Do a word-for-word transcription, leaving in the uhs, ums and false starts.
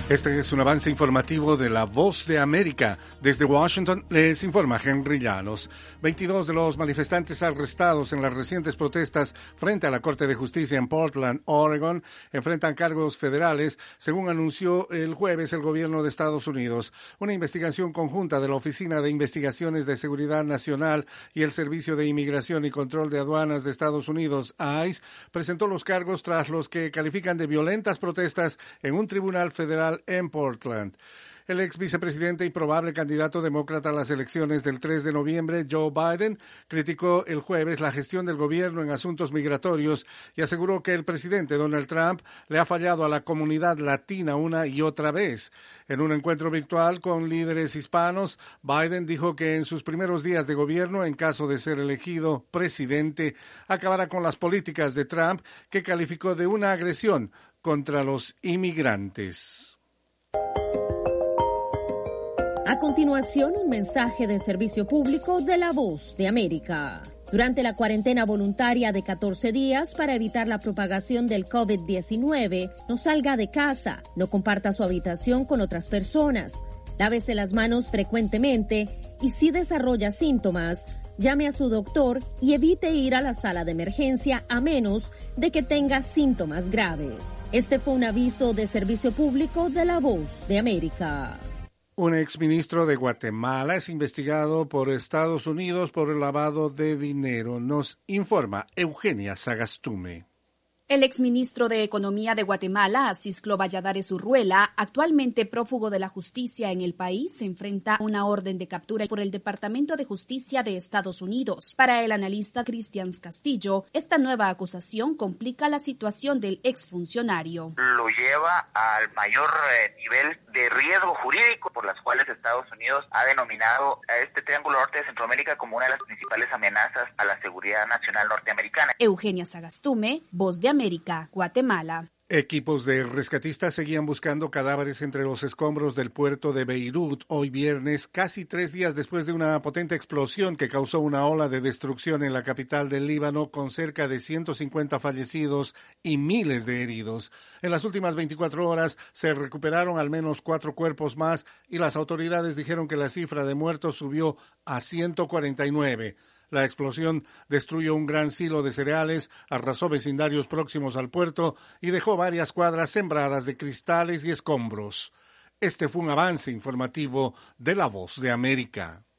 Este es un avance informativo de La Voz de América. Desde Washington les informa Henry Llanos. veintidós de los manifestantes arrestados en las recientes protestas frente a la Corte de Justicia en Portland, Oregon, enfrentan cargos federales, según anunció el jueves el gobierno de Estados Unidos. Una investigación conjunta de la Oficina de Investigaciones de Seguridad Nacional y el Servicio de Inmigración y Control de Aduanas de Estados Unidos, I C E, presentó los cargos tras los que califican de violentas protestas en un tribunal federal en Portland. El ex vicepresidente y probable candidato demócrata a las elecciones del tres de noviembre, Joe Biden, criticó el jueves la gestión del gobierno en asuntos migratorios y aseguró que el presidente Donald Trump le ha fallado a la comunidad latina una y otra vez. En un encuentro virtual con líderes hispanos, Biden dijo que en sus primeros días de gobierno, en caso de ser elegido presidente, acabará con las políticas de Trump, que calificó de una agresión contra los inmigrantes. A continuación, un mensaje de servicio público de La Voz de América. Durante la cuarentena voluntaria de catorce días para evitar la propagación del COVID diecinueve, no salga de casa, no comparta su habitación con otras personas, lávese las manos frecuentemente y si desarrolla síntomas, llame a su doctor y evite ir a la sala de emergencia a menos de que tenga síntomas graves. Este fue un aviso de servicio público de La Voz de América. Un exministro de Guatemala es investigado por Estados Unidos por el lavado de dinero. Nos informa Eugenia Sagastume. El exministro de Economía de Guatemala, Cisclo Valladares Urruela, actualmente prófugo de la justicia en el país, se enfrenta a una orden de captura por el Departamento de Justicia de Estados Unidos. Para el analista Cristian Castillo, esta nueva acusación complica la situación del exfuncionario. Lo lleva al mayor eh, nivel de riesgo jurídico, por las cuales Estados Unidos ha denominado a este Triángulo Norte de Centroamérica como una de las principales amenazas a la seguridad nacional norteamericana. Eugenia Sagastume, Voz de América, Guatemala. Equipos de rescatistas seguían buscando cadáveres entre los escombros del puerto de Beirut hoy viernes, casi tres días después de una potente explosión que causó una ola de destrucción en la capital del Líbano, con cerca de ciento cincuenta fallecidos y miles de heridos. En las últimas veinticuatro horas se recuperaron al menos cuatro cuerpos más y las autoridades dijeron que la cifra de muertos subió a ciento cuarenta y nueve. La explosión destruyó un gran silo de cereales, arrasó vecindarios próximos al puerto y dejó varias cuadras sembradas de cristales y escombros. Este fue un avance informativo de La Voz de América.